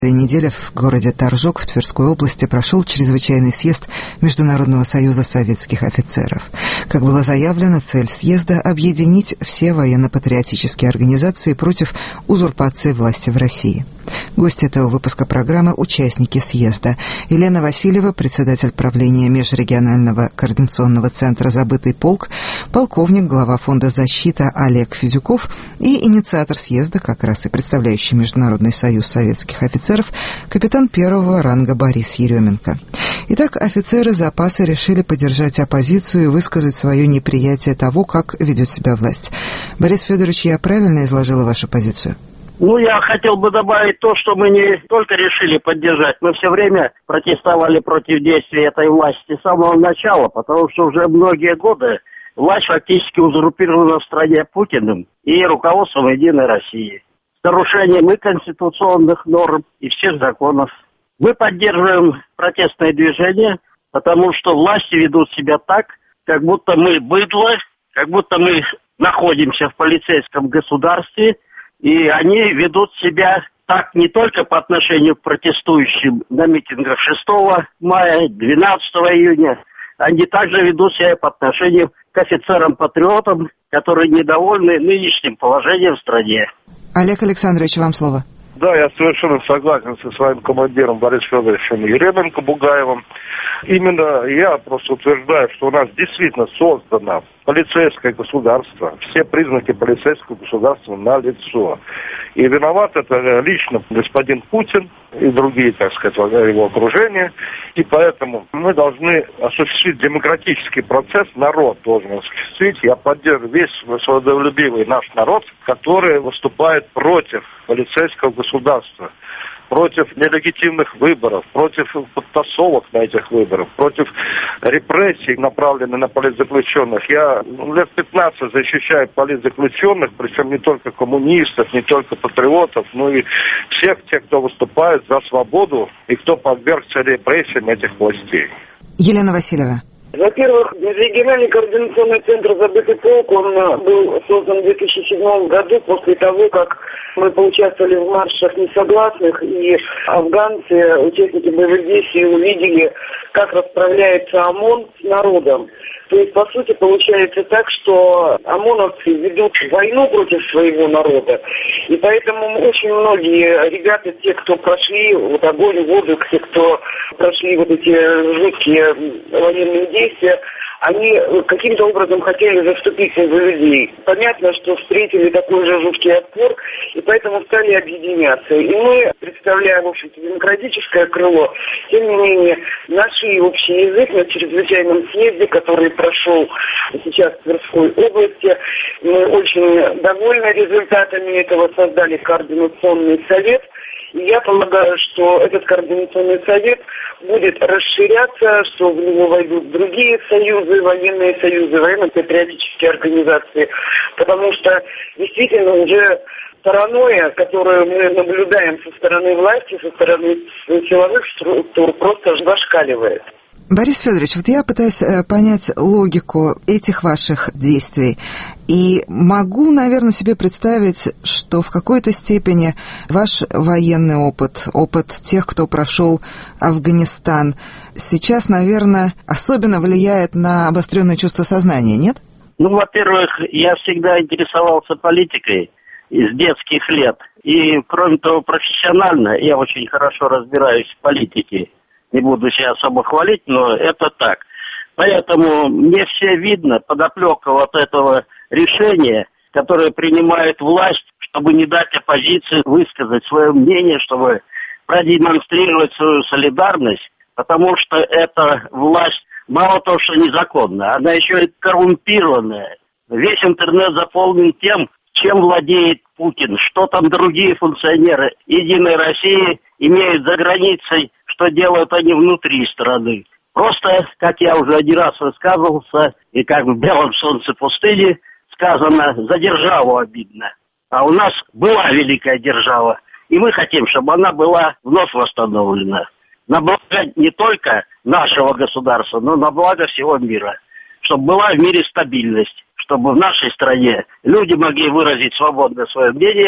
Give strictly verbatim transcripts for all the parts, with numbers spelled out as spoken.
Этой неделе в городе Торжок в Тверской области прошел чрезвычайный съезд Международного союза советских офицеров. Как было заявлено, цель съезда – объединить все военно-патриотические организации против узурпации власти в России. Гости этого выпуска программы – участники съезда. Елена Васильева, председатель правления Межрегионального координационного центра «Забытый полк», полковник, глава фонда «Защита» Олег Федюков и инициатор съезда, как раз и представляющий Международный союз советских офицеров, капитан первого ранга Борис Еременко. Итак, офицеры запаса решили поддержать оппозицию и высказать свое неприятие того, как ведет себя власть. Борис Федорович, я правильно изложила вашу позицию? Ну, я хотел бы добавить то, что мы не только решили поддержать, мы все время протестовали против действий этой власти с самого начала, потому что уже многие годы власть фактически узурпирована в стране Путиным и руководством «Единой России» с нарушением и конституционных норм, и всех законов. Мы поддерживаем протестное движение, потому что власти ведут себя так, как будто мы быдло, как будто мы находимся в полицейском государстве, и они ведут себя так не только по отношению к протестующим на митингах шестого мая, двенадцатого июня, они также ведут себя по отношению к офицерам-патриотам, которые недовольны нынешним положением в стране. Олег Александрович, вам слово. Да, я совершенно согласен со своим командиром Борисом Федоровичем Еременко Бугаевым. Именно я просто утверждаю, что у нас действительно создано полицейское государство, все признаки полицейского государства налицо. И виноват это лично господин Путин и другие, так сказать, его окружение. И поэтому мы должны осуществить демократический процесс, народ должен осуществить. Я поддерживаю весь свободолюбивый наш народ, который выступает против полицейского государства, против нелегитимных выборов, против подтасовок на этих выборах, против репрессий, направленных на политзаключенных. Я лет пятнадцать защищаю политзаключенных, причем не только коммунистов, не только патриотов, но и всех тех, кто выступает за свободу и кто подвергся репрессиям этих властей. Елена Васильева. Во-первых, Межрегиональный координационный центр «Забытый полк», он был создан в две тысячи седьмом году после того, как мы поучаствовали в маршах несогласных, и афганцы, участники боевых действий, увидели, как расправляется ОМОН с народом. То есть, по сути, получается так, что ОМОНовцы ведут войну против своего народа. И поэтому очень многие ребята, те, кто прошли вот огонь, воду, те, кто прошли вот эти жуткие военные действия, они каким-то образом хотели заступиться за людей. Понятно, что встретили такой же жуткий отпор, и поэтому стали объединяться. И мы представляем, в общем-то, демократическое крыло. Тем не менее, нашли общий язык на чрезвычайном съезде, который прошел сейчас в Тверской области. Мы очень довольны результатами этого, создали координационный совет. И я полагаю, что этот координационный совет будет расширяться, что в него войдут другие союзы, военные союзы, военно-патриотические организации, потому что действительно уже паранойя, которую мы наблюдаем со стороны власти, со стороны силовых структур, просто зашкаливает. Борис Федорович, вот я пытаюсь понять логику этих ваших действий. И могу, наверное, себе представить, что в какой-то степени ваш военный опыт, опыт тех, кто прошел Афганистан, сейчас, наверное, особенно влияет на обостренное чувство сознания, нет? Ну, во-первых, я всегда интересовался политикой с детских лет. И, кроме того, профессионально я очень хорошо разбираюсь в политике. Не буду себя особо хвалить, но это так. Поэтому мне все видно, подоплека вот этого решения, которое принимает власть, чтобы не дать оппозиции высказать свое мнение, чтобы продемонстрировать свою солидарность, потому что эта власть мало того, что незаконная, она еще и коррумпированная. Весь интернет заполнен тем, чем владеет Путин, что там другие функционеры «Единой России» имеют за границей, что делают они внутри страны. Просто, как я уже один раз высказывался, и как в «Белом солнце пустыни» сказано, за державу обидно. А у нас была великая держава, и мы хотим, чтобы она была вновь восстановлена. На благо не только нашего государства, но на благо всего мира. Чтобы была в мире стабильность, чтобы в нашей стране люди могли выразить свободно свое мнение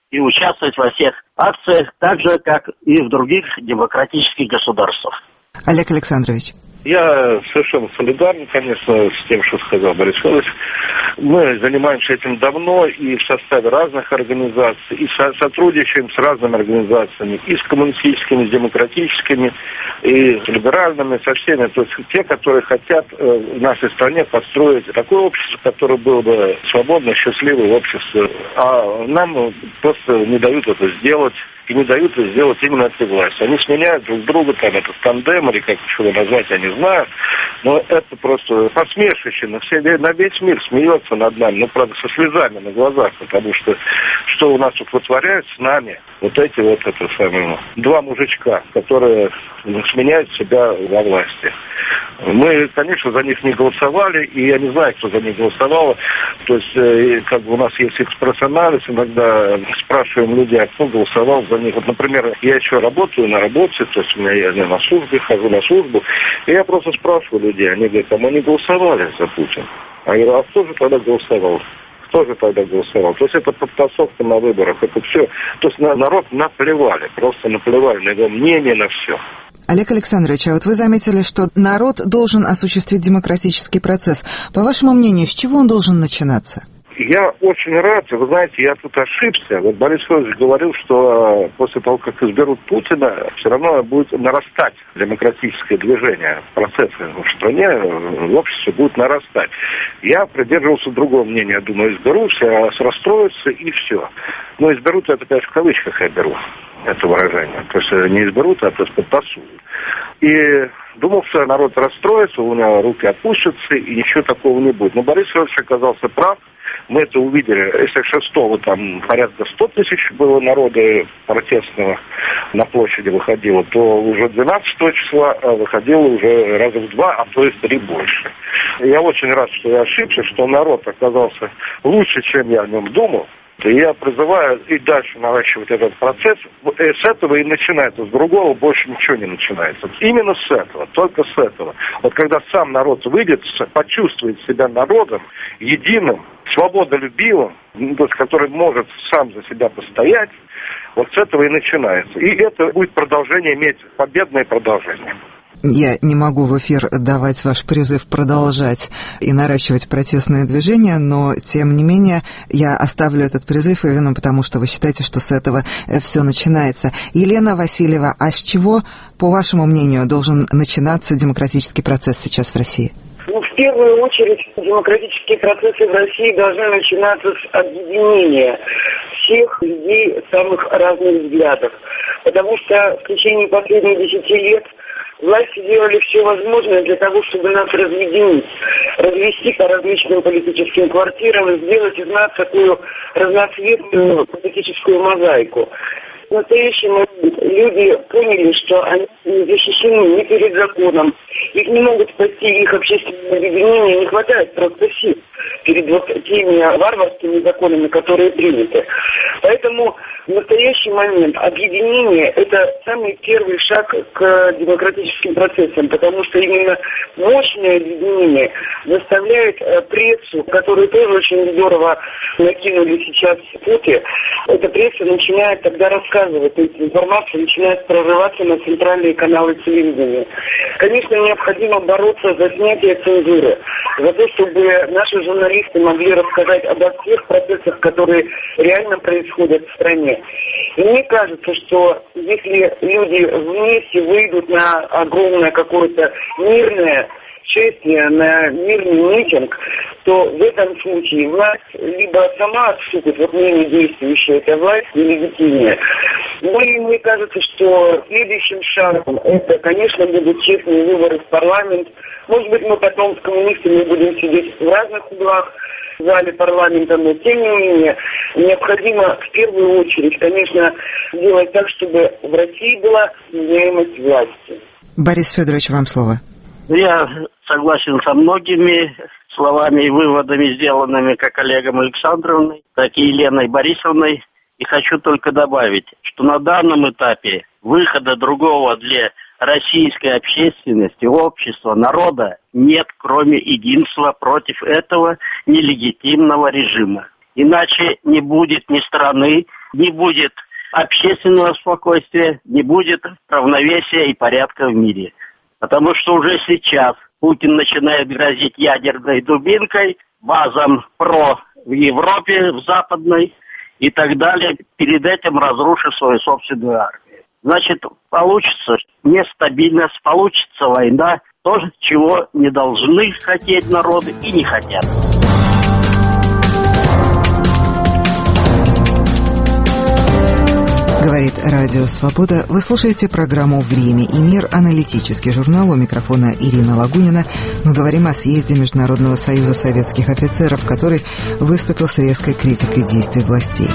и участвовать во всех акциях, так же, как и в других демократических государствах. Олег Александрович. Я совершенно солидарен, конечно, с тем, что сказал Борис Федорович. Мы занимаемся этим давно и в составе разных организаций, и со- сотрудничаем с разными организациями, и с коммунистическими, и с демократическими, и с либеральными, со всеми. То есть те, которые хотят э, в нашей стране построить такое общество, которое было бы свободное, счастливое общество. А нам просто не дают это сделать. И не дают это сделать именно этой власти. Они сменяют друг друга, там, это тандем, или как его назвать, я не знаю. Но это просто посмешище. На, все, на весь мир смеется над нами, ну, правда, со слезами на глазах, потому что что у нас тут вытворяют с нами, вот эти вот, это самое, два мужичка, которые сменяют себя во власти. Мы, конечно, за них не голосовали, и я не знаю, кто за них голосовал. То есть, как бы у нас есть экспресс-анализ, иногда спрашиваем людей, а кто голосовал за них. Вот, например, я еще работаю на работе, то есть у меня я на службе, хожу на службу, и я просто спрашиваю людей, они говорят, а мы не голосовали за Путина. А я говорю, а кто же тогда голосовал? Кто же тогда голосовал? То есть это подтасовка на выборах, это все. То есть на народ наплевали, просто наплевали на его мнение, на все. Олег Александрович, а вот вы заметили, что народ должен осуществить демократический процесс. По вашему мнению, с чего он должен начинаться? Я очень рад, вы знаете, я тут ошибся. Вот Борис Федорович говорил, что после того, как изберут Путина, все равно будет нарастать демократическое движение, процессы в стране, в обществе будут нарастать. Я придерживался другого мнения, я думаю, изберут, все расстроятся и все. Но изберут, это, конечно, в кавычках я беру это выражение. То есть не изберут, а просто подтасуют. И думал, что народ расстроится, у него руки опустятся, и ничего такого не будет. Но Борис Федорович оказался прав. Мы это увидели, если шестого там порядка сто тысяч было народа протестного на площади выходило, то уже двенадцатого числа выходило уже раза в два, а то и в три больше. Я очень рад, что я ошибся, что народ оказался лучше, чем я о нем думал. И я призываю и дальше наращивать этот процесс. С этого и начинается, с другого больше ничего не начинается. Именно с этого, только с этого. Вот когда сам народ выйдет, почувствует себя народом, единым, свободолюбивым, то есть, который может сам за себя постоять, вот с этого и начинается. И это будет продолжение, иметь победное продолжение. Я не могу в эфир давать ваш призыв продолжать и наращивать протестные движения, но, тем не менее, я оставлю этот призыв именно потому, что вы считаете, что с этого все начинается. Елена Васильева, а с чего, по вашему мнению, должен начинаться демократический процесс сейчас в России? Ну, в первую очередь, демократические процессы в России должны начинаться с объединения всех людей самых разных взглядов. Потому что в течение последних десяти лет власти делали все возможное для того, чтобы нас разъединить, развести по различным политическим квартирам и сделать из нас такую разноцветную политическую мозаику. В настоящий момент люди поняли, что они не защищены ни перед законом, их не могут спасти их общественное объединение, не хватает просто сил перед вот теми варварскими законами, которые приняты. Поэтому в настоящий момент объединение – это самый первый шаг к демократическим процессам, потому что именно мощное объединение заставляет прессу, которую тоже очень здорово накинули сейчас пути, эта пресса начинает тогда рассказывать, то есть информация начинает прорываться на центральные каналы телевидения. Конечно, необходимо бороться за снятие цензуры, за то, чтобы наши журналисты могли рассказать обо всех процессах, которые реально происходят в стране. И мне кажется, что если люди вместе выйдут на огромное какое-то мирное шествие, на мирный митинг, то в этом случае власть либо сама отступит, вот ныне действующая эта власть, нелегитимная. Ну и мне кажется, что следующим шагом это, конечно, будут честные выборы в парламент. Может быть, мы потом с коммунистами будем сидеть в разных углах в зале парламента, но тем не менее необходимо в первую очередь, конечно, сделать так, чтобы в России была сменяемость власти. Борис Федорович, вам слово. Я согласен со многими словами и выводами, сделанными как Олегом Александровной, так и Еленой Борисовной. И хочу только добавить, что на данном этапе выхода другого для российской общественности, общества, народа нет, кроме единства против этого нелегитимного режима. Иначе не будет ни страны, не будет общественного спокойствия, не будет равновесия и порядка в мире. Потому что уже сейчас Путин начинает грозить ядерной дубинкой базам ПРО в Европе, в западной и так далее, перед этим разрушив свою собственную армию. Значит, получится нестабильность, получится война, то, чего не должны хотеть народы и не хотят. Говорит Радио Свобода. Вы слушаете программу «Время и мир», аналитический журнал. У микрофона Ирина Лагунина. Мы говорим о съезде Международного союза советских офицеров, который выступил с резкой критикой действий властей.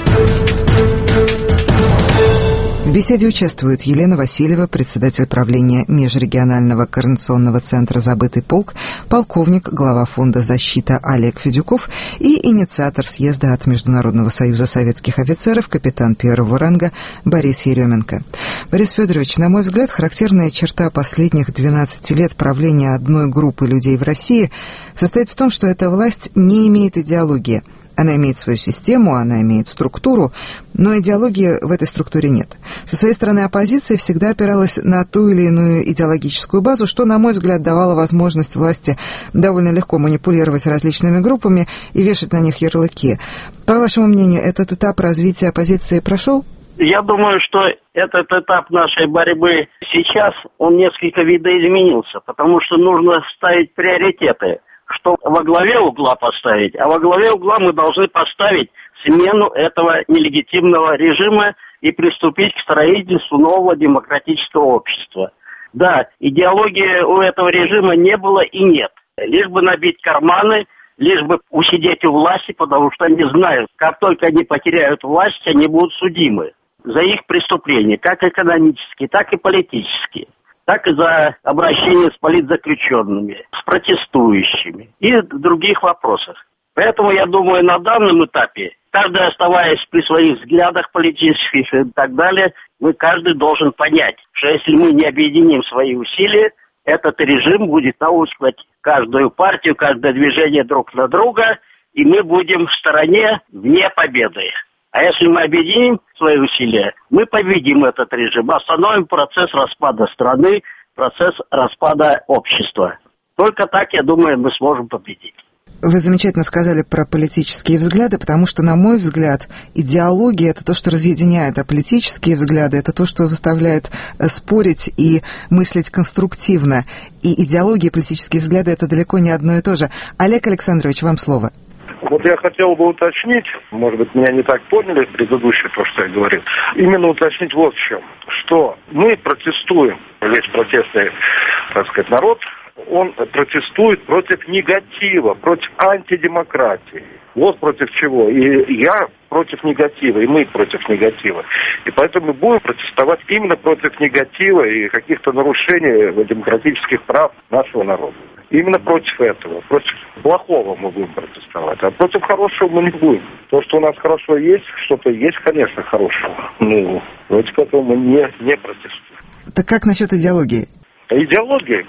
В беседе участвуют Елена Васильева, председатель правления Межрегионального координационного центра «Забытый полк», полковник, глава фонда «Защита» Олег Федюков и инициатор съезда от Международного союза советских офицеров, капитан первого ранга Борис Еременко. Борис Федорович, на мой взгляд, характерная черта последних двенадцати лет правления одной группы людей в России состоит в том, что эта власть не имеет идеологии. Она имеет свою систему, она имеет структуру, но идеологии в этой структуре нет. Со своей стороны, оппозиция всегда опиралась на ту или иную идеологическую базу, что, на мой взгляд, давало возможность власти довольно легко манипулировать различными группами и вешать на них ярлыки. По вашему мнению, этот этап развития оппозиции прошел? Я думаю, что этот этап нашей борьбы сейчас, он несколько видоизменился, потому что нужно ставить приоритеты. Что во главе угла поставить, а во главе угла мы должны поставить смену этого нелегитимного режима и приступить к строительству нового демократического общества. Да, идеологии у этого режима не было и нет. Лишь бы набить карманы, лишь бы усидеть у власти, потому что они знают, как только они потеряют власть, они будут судимы за их преступления, как экономические, так и политические, так и за обращение с политзаключенными, с протестующими и в других вопросах. Поэтому, я думаю, на данном этапе, каждый оставаясь при своих взглядах политических и так далее, мы каждый должен понять, что если мы не объединим свои усилия, этот режим будет наускивать каждую партию, каждое движение друг на друга, и мы будем в стороне вне победы. А если мы объединим свои усилия, мы победим этот режим, остановим процесс распада страны, процесс распада общества. Только так, я думаю, мы сможем победить. Вы замечательно сказали про политические взгляды, потому что, на мой взгляд, идеология – это то, что разъединяет, а политические взгляды – это то, что заставляет спорить и мыслить конструктивно. И идеология и политические взгляды – это далеко не одно и то же. Олег Александрович, вам слово. Вот я хотел бы уточнить, может быть, меня не так поняли предыдущее, то, что я говорил, именно уточнить вот в чем, что мы протестуем, весь протестный, так сказать, народ, он протестует против негатива, против антидемократии. Вот против чего. И я против негатива, и мы против негатива. И поэтому мы будем протестовать именно против негатива и каких-то нарушений демократических прав нашего народа. Именно против этого, против плохого мы будем протестовать, а против хорошего мы не будем. То, что у нас хорошо есть, что-то есть, конечно, хорошего. Ну, против этого мы не, не протестуем. Так как насчет идеологии? Идеологии?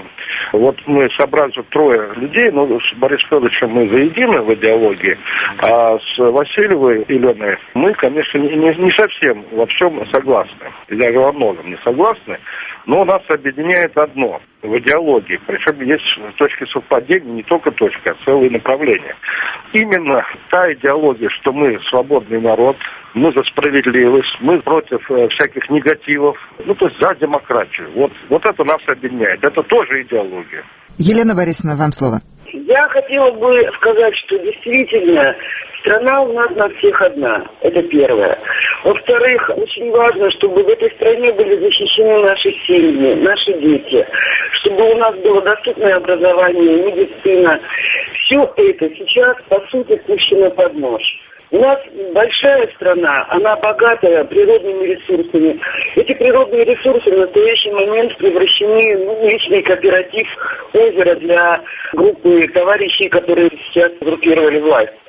Вот мы собрались вот трое людей, но с Борисом Федоровичем мы заедины в идеологии, а с Васильевой Еленой мы, конечно, не, не, не совсем во всем согласны. И даже во многом не согласны, но нас объединяет одно в идеологии. Причем есть точки совпадения, не только точки, а целые направления. Именно та идеология, что мы свободный народ, мы за справедливость, мы против э, всяких негативов, ну, то есть за демократию. Вот, вот это нас объединяет. Это тоже идеология. Елена Борисовна, вам слово. Я хотела бы сказать, что действительно страна у нас на всех одна. Это первое. Во-вторых, очень важно, чтобы в этой стране были защищены наши семьи, наши дети, чтобы у нас было доступное образование, медицина. Все это сейчас, по сути, пущено под нож. У нас большая страна, она богатая природными ресурсами. Эти природные ресурсы в настоящий момент превращены в личный кооператив озера для группы товарищей, которые сейчас группировали власть.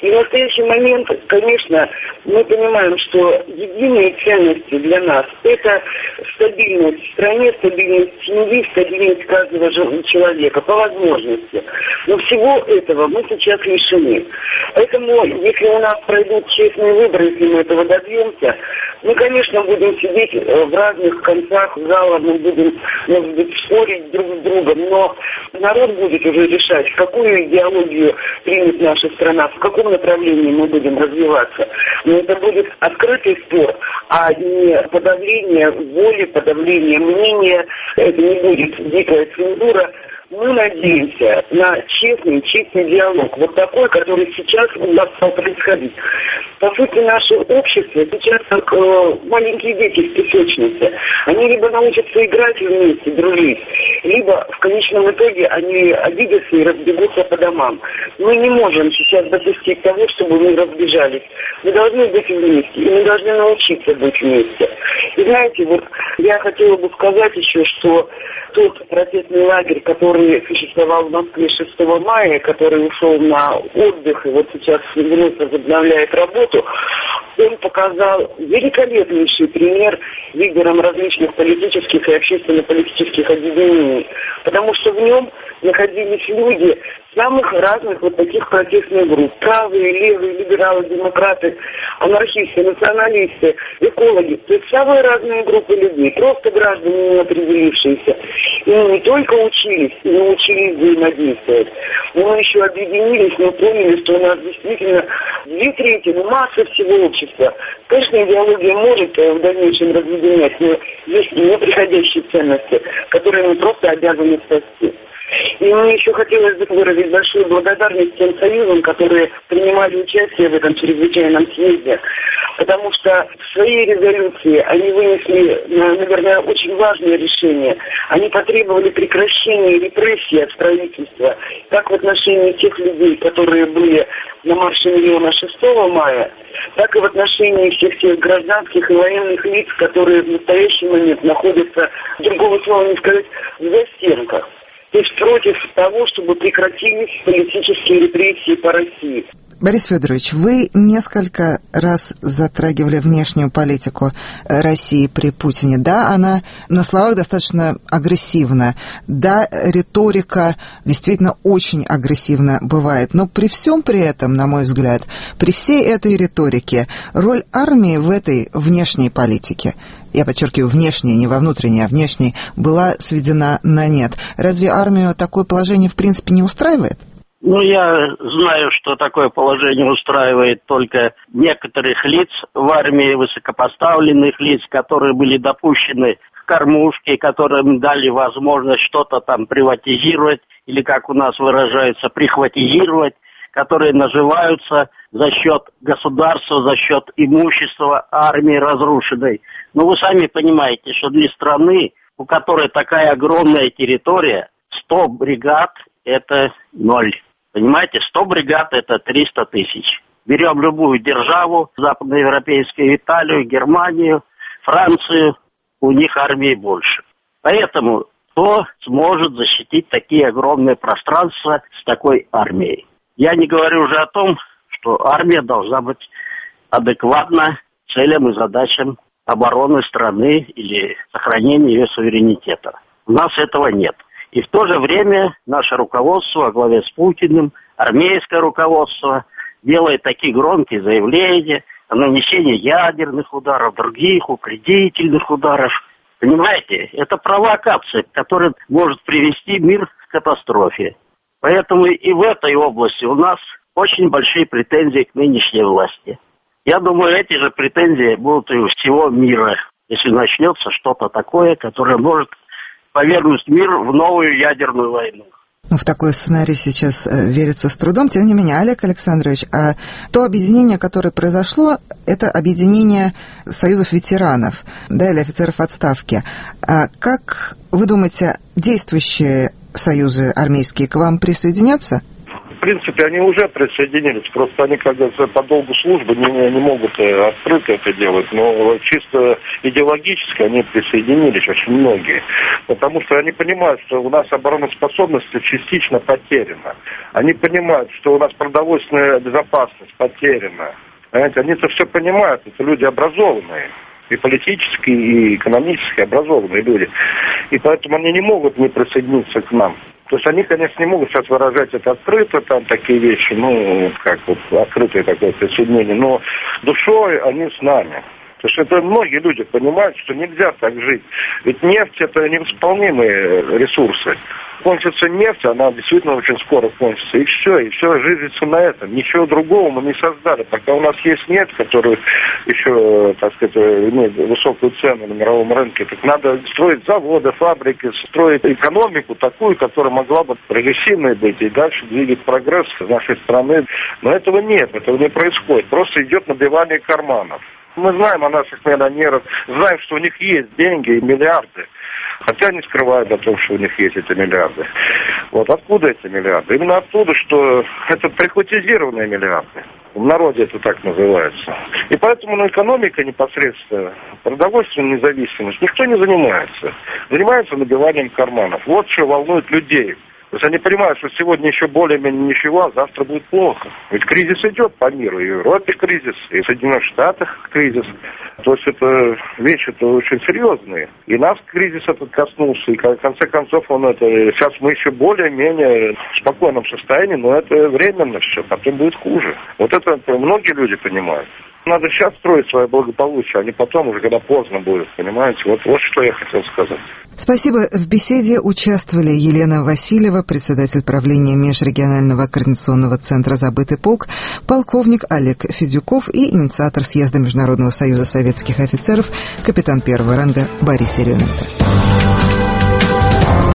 И в настоящий момент, конечно, мы понимаем, что единые ценности для нас – это стабильность в стране, стабильность семьи, стабильность каждого человека по возможности. Но всего этого мы сейчас лишены. Поэтому, если у нас пройдут честные выборы, если мы этого добьемся, мы, конечно, будем сидеть в разных концах зала, мы будем, может быть, спорить друг с другом, но народ будет уже решать, какую идеологию примет наша страна, в каком направлении мы будем развиваться. Но это будет открытый спор, а не подавление воли, подавление мнения, это не будет дикая цензура. Мы надеемся на честный, честный диалог, вот такой, который сейчас у нас стал происходить. По сути, наше общество сейчас как э, маленькие дети в песочнице. Они либо научатся играть вместе, дружить, либо в конечном итоге они обидятся и разбегутся по домам. Мы не можем сейчас допустить того, чтобы мы разбежались. Мы должны быть вместе, и мы должны научиться быть вместе. И знаете, вот я хотела бы сказать еще, что тот протестный лагерь, который существовал в Москве шестого мая, который ушел на отдых и вот сейчас вновь возобновляет работу, он показал великолепнейший пример лидерам различных политических и общественно-политических объединений, потому что в нем находились люди самых разных вот таких протестных групп. Правые, левые, либералы, демократы, анархисты, националисты, экологи. То есть самые разные группы людей, просто граждане не определившиеся. И мы не только учились, и научились взаимодействовать, но мы еще объединились, мы поняли, что у нас действительно две трети, ну масса всего общества. Конечно, идеология может в дальнейшем разъединять, но есть неприходящие ценности, которые мы просто обязаны спасти. И мне еще хотелось бы выразить большую благодарность тем союзам, которые принимали участие в этом чрезвычайном съезде, потому что в своей резолюции они вынесли, наверное, очень важное решение. Они потребовали прекращения репрессий от правительства, как в отношении тех людей, которые были на марше миллиона шестого мая, так и в отношении всех тех гражданских и военных лиц, которые в настоящий момент находятся, другого слова не сказать, в застенках. То есть против того, чтобы прекратились политические репрессии по России. Борис Федорович, вы несколько раз затрагивали внешнюю политику России при Путине. Да, она на словах достаточно агрессивна. Да, риторика действительно очень агрессивна бывает. Но при всем при этом, на мой взгляд, при всей этой риторике, роль армии в этой внешней политике, я подчеркиваю, внешней, не во внутренней, а внешней, была сведена на нет. Разве армию такое положение в принципе не устраивает? Ну, я знаю, что такое положение устраивает только некоторых лиц в армии, высокопоставленных лиц, которые были допущены к кормушке, которым дали возможность что-то там приватизировать, или, как у нас выражается, прихватизировать, которые наживаются за счет государства, за счет имущества армии разрушенной. Но вы сами понимаете, что для страны, у которой такая огромная территория, сто бригад – это ноль. Понимаете, сто бригад – это триста тысяч. Берем любую державу, западноевропейскую, Италию, Германию, Францию, у них армии больше. Поэтому кто сможет защитить такие огромные пространства с такой армией? Я не говорю уже о том, что армия должна быть адекватна целям и задачам обороны страны или сохранения ее суверенитета. У нас этого нет. И в то же время наше руководство во главе с Путиным, армейское руководство, делает такие громкие заявления о нанесении ядерных ударов, других упредительных ударов. Понимаете, это провокация, которая может привести мир к катастрофе. Поэтому и в этой области у нас очень большие претензии к нынешней власти. Я думаю, эти же претензии будут и у всего мира, если начнется что-то такое, которое может повергнуть мир в новую ядерную войну. Ну, в такой сценарий сейчас верится с трудом. Тем не менее, Олег Александрович, а то объединение, которое произошло, это объединение союзов ветеранов, да, или офицеров в отставке. А как вы думаете, действующие союзы армейские к вам присоединятся? принципе, они уже присоединились. Просто они, как говорится, по долгу службы не, не могут открыто это делать. Но чисто идеологически они присоединились, очень многие. Потому что они понимают, что у нас обороноспособность частично потеряна. Они понимают, что у нас продовольственная безопасность потеряна. Понимаете, они это все понимают, это люди образованные. И политически, и экономически образованные люди. И поэтому они не могут не присоединиться к нам. То есть они, конечно, не могут сейчас выражать это открыто, там такие вещи, ну, как вот открытое такое присоединение, но душой они с нами. То есть это многие люди понимают, что нельзя так жить. Ведь нефть – это невосполнимые ресурсы. Кончится нефть, она действительно очень скоро кончится. И все, и все жизнится на этом. Ничего другого мы не создали. Пока у нас есть нефть, которая еще, так сказать, имеет высокую цену на мировом рынке, так надо строить заводы, фабрики, строить экономику такую, которая могла бы прогрессивной быть и дальше двигать прогресс нашей страны. Но этого нет, этого не происходит. Просто идет набивание карманов. Мы знаем о наших миллионерах, знаем, что у них есть деньги и миллиарды. Хотя они скрывают о том, что у них есть эти миллиарды. Вот откуда эти миллиарды? Именно оттуда, что это прихватизированные миллиарды. В народе это так называется. И поэтому ну, экономика непосредственно, продовольственная независимость, никто не занимается. Занимается набиванием карманов. Вот что волнует людей. То есть они понимают, что сегодня еще более-менее ничего, а завтра будет плохо. Ведь кризис идет по миру. И в Европе кризис, и в Соединенных Штатах кризис. То есть это вещи-то очень серьезные. И нас кризис этот коснулся. И в конце концов он это... Сейчас мы еще более-менее в спокойном состоянии, но это временно все. Потом будет хуже. Вот это многие люди понимают. Надо сейчас строить свое благополучие, а не потом уже, когда поздно будет, понимаете? Вот, вот что я хотел сказать. Спасибо. В беседе участвовали Елена Васильева, председатель правления Межрегионального координационного центра «Забытый полк», полковник Олег Федюков и инициатор съезда Международного союза советских офицеров, капитан первого ранга Борис Еременко.